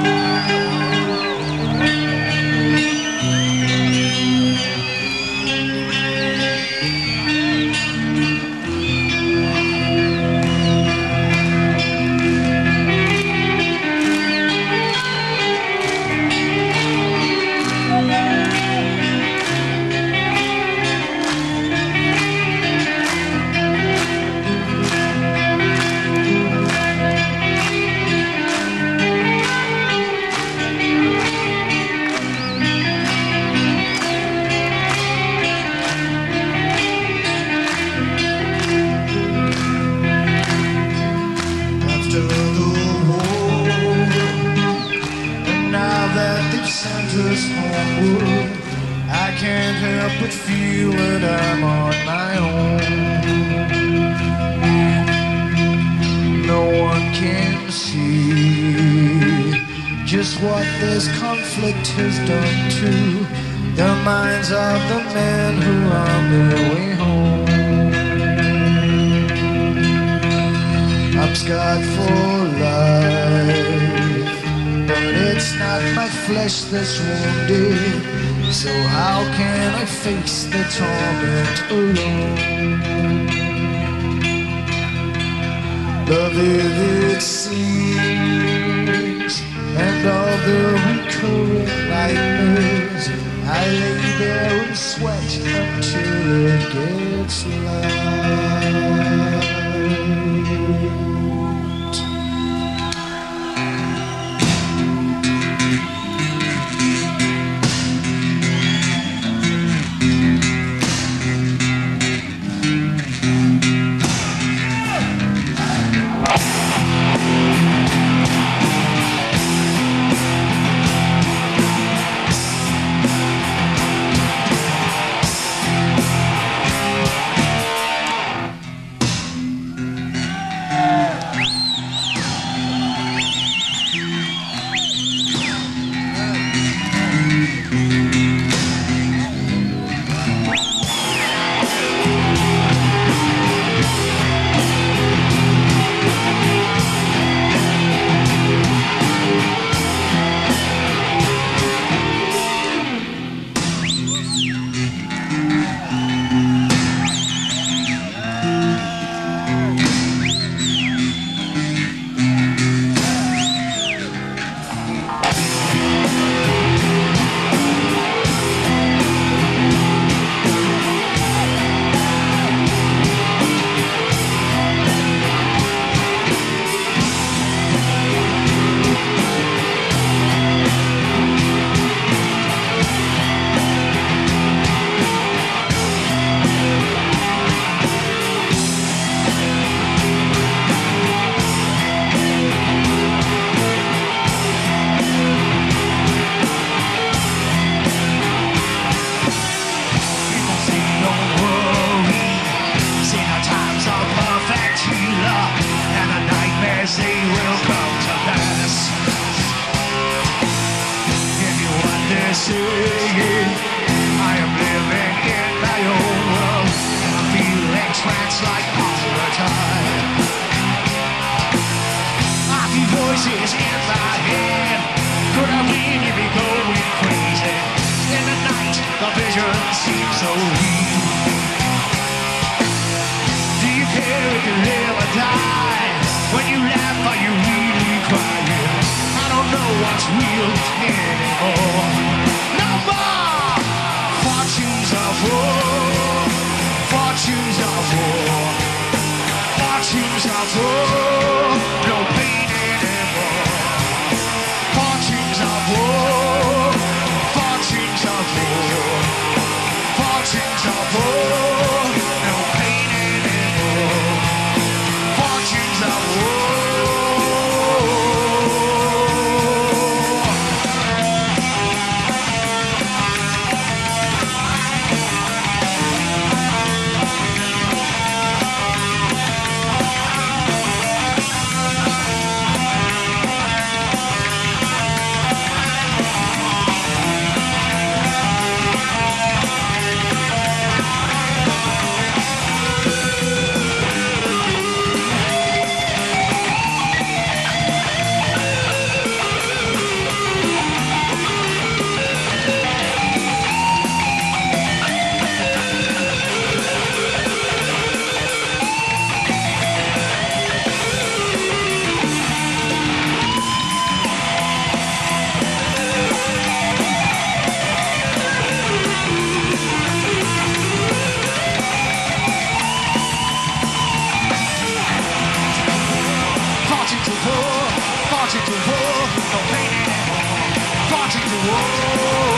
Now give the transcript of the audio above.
I can't help but feel that I'm on my own. No one can see just what this conflict has done to the minds of the men who are on their way home. I'm scarred for life, but it's not my flesh that's wounded. So how can I face the torment alone? The vivid scenes and all the recurring nightmares, I lay there and sweat until it gets light. war, marching to war, no pain anymore. Marching to war.